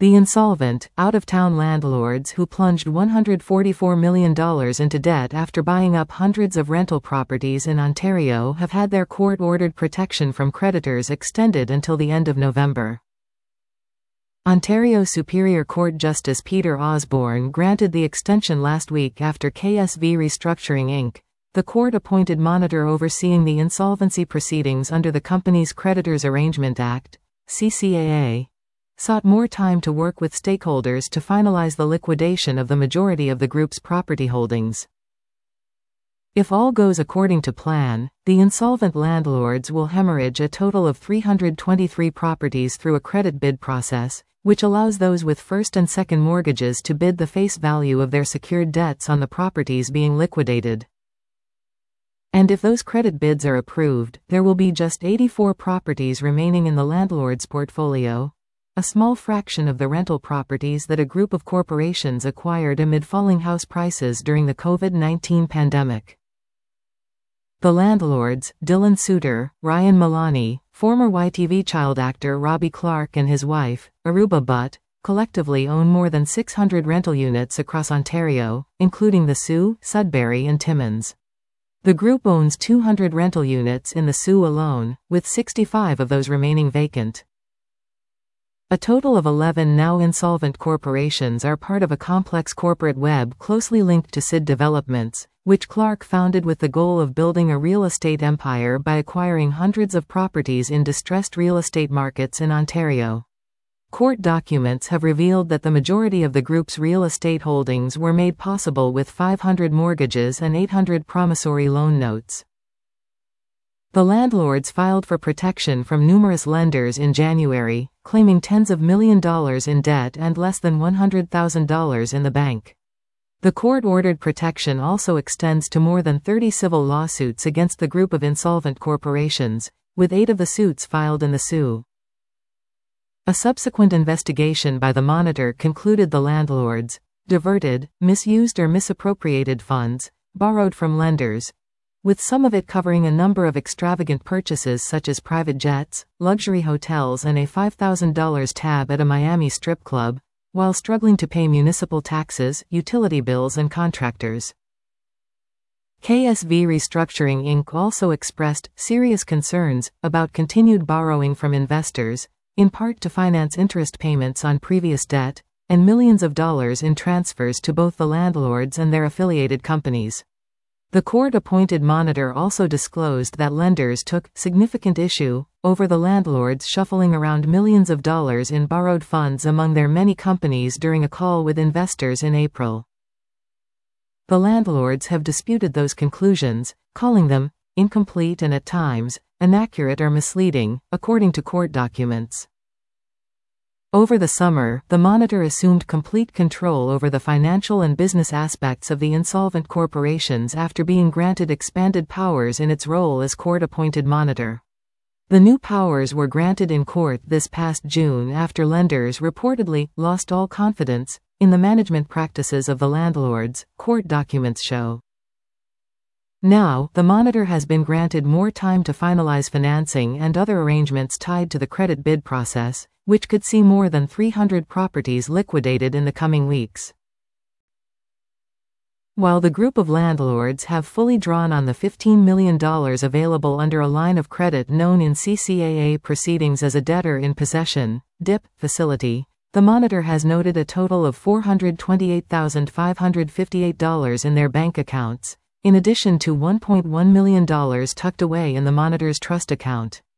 The insolvent, out-of-town landlords who plunged $144 million into debt after buying up hundreds of rental properties in Ontario have had their court-ordered protection from creditors extended until the end of November. Ontario Superior Court Justice Peter Osborne granted the extension last week after KSV Restructuring Inc., the court-appointed monitor overseeing the insolvency proceedings under the Companies Creditors Arrangement Act, CCAA, sought more time to work with stakeholders to finalize the liquidation of the majority of the group's property holdings. If all goes according to plan, the insolvent landlords will hemorrhage a total of 323 properties through a credit bid process, which allows those with first and second mortgages to bid the face value of their secured debts on the properties being liquidated. And if those credit bids are approved, there will be just 84 properties remaining in the landlord's portfolio, a small fraction of the rental properties that a group of corporations acquired amid falling house prices during the COVID-19 pandemic. The landlords, Dylan Suter, Ryan Malani, former YTV child actor Robbie Clark and his wife, Aruba Butt, collectively own more than 600 rental units across Ontario, including the Soo, Sudbury and Timmins. The group owns 200 rental units in the Soo alone, with 65 of those remaining vacant. A total of 11 now insolvent corporations are part of a complex corporate web closely linked to SID Developments, which Clark founded with the goal of building a real estate empire by acquiring hundreds of properties in distressed real estate markets in Ontario. Court documents have revealed that the majority of the group's real estate holdings were made possible with 500 mortgages and 800 promissory loan notes. The landlords filed for protection from numerous lenders in January, claiming tens of millions of dollars in debt and less than $100,000 in the bank. The court-ordered protection also extends to more than 30 civil lawsuits against the group of insolvent corporations, with 8 of the suits filed in the Soo. A subsequent investigation by the Monitor concluded the landlords diverted, misused or misappropriated funds, borrowed from lenders, with some of it covering a number of extravagant purchases such as private jets, luxury hotels and a $5,000 tab at a Miami strip club, while struggling to pay municipal taxes, utility bills and contractors. KSV Restructuring Inc. also expressed serious concerns about continued borrowing from investors, in part to finance interest payments on previous debt, and millions of dollars in transfers to both the landlords and their affiliated companies. The court-appointed monitor also disclosed that lenders took significant issue over the landlords shuffling around millions of dollars in borrowed funds among their many companies during a call with investors in April. The landlords have disputed those conclusions, calling them incomplete and at times inaccurate or misleading, according to court documents. Over the summer, the Monitor assumed complete control over the financial and business aspects of the insolvent corporations after being granted expanded powers in its role as court-appointed monitor. The new powers were granted in court this past June after lenders reportedly lost all confidence in the management practices of the landlords, court documents show. Now, the Monitor has been granted more time to finalize financing and other arrangements tied to the credit bid process, which could see more than 300 properties liquidated in the coming weeks. While the group of landlords have fully drawn on the $15 million available under a line of credit known in CCAA proceedings as a debtor in possession (DIP) facility, the Monitor has noted a total of $428,558 in their bank accounts, in addition to $1.1 million tucked away in the Monitor's trust account.